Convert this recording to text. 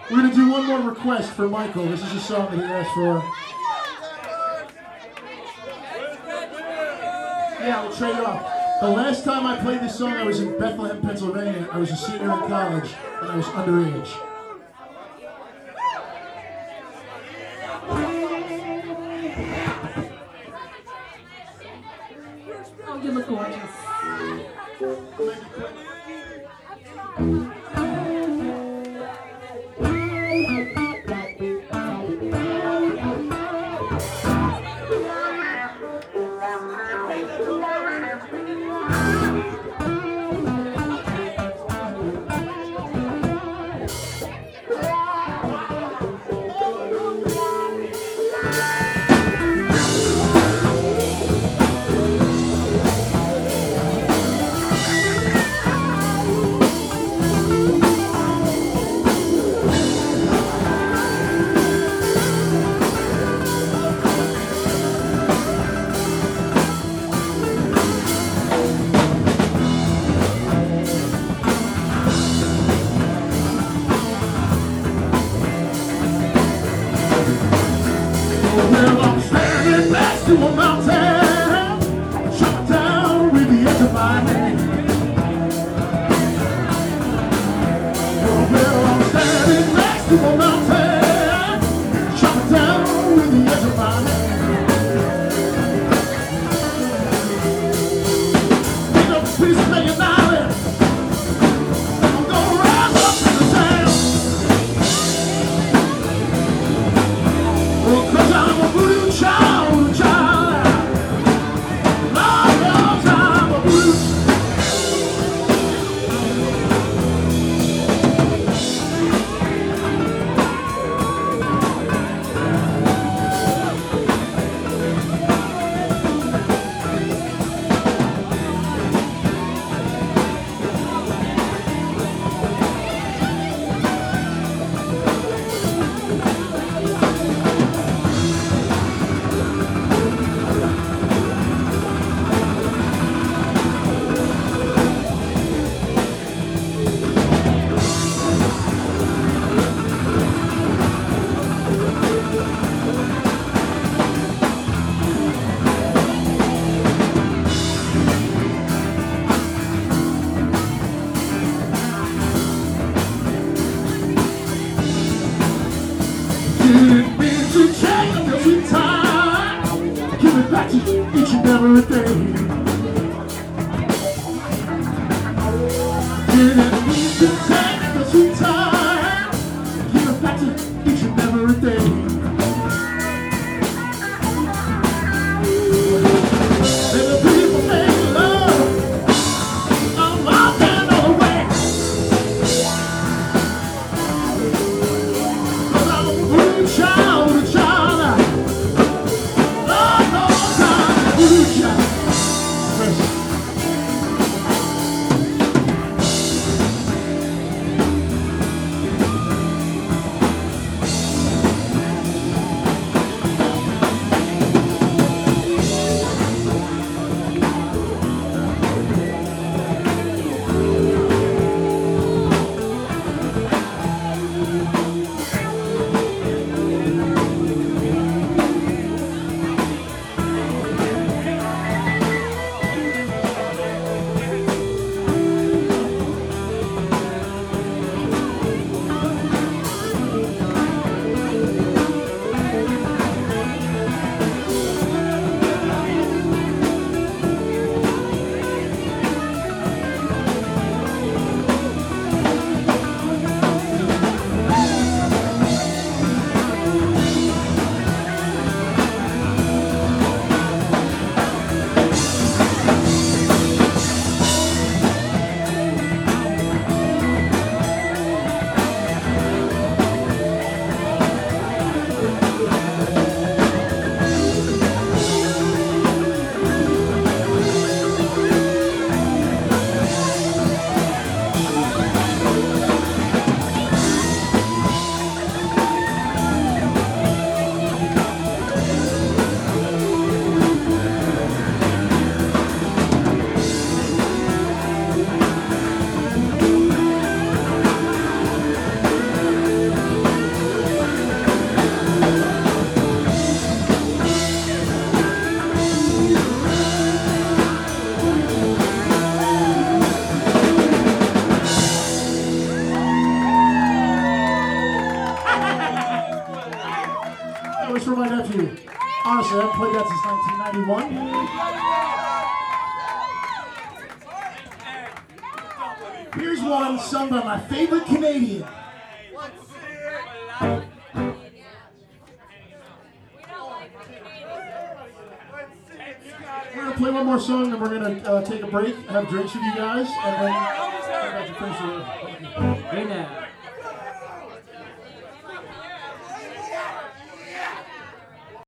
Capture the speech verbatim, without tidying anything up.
We're going to do one more request for Michael. This is a song that he asked for. Yeah, we'll trade it off. The last time I played this song, I was in Bethlehem, Pennsylvania. I was a senior in college, and I was underage. Oh, you look gorgeous. Well, I'm standing next to a mountain, shut down with the edge of my hand. Well, I'm standing next to a mountain, shut down with the edge of my hand. Pick up a piece of making island, I'm gonna rise up to the sound. Well, 'cause I'm a voodoo child, child. Lord knows I'm a voodoo. Didn't mean to take up your sweet time. Give it back to you each and every day. Didn't mean to take up your sweet time. Give it back to you each and every day. And the people make love. I'm walking all the way. 'Cause I'm a voodoo child. ninety-one. Here's one sung by my favorite Canadian. We're gonna play one more song, then we're gonna uh, take a break, have drinks with you guys, and then come back to finish it. Hey now.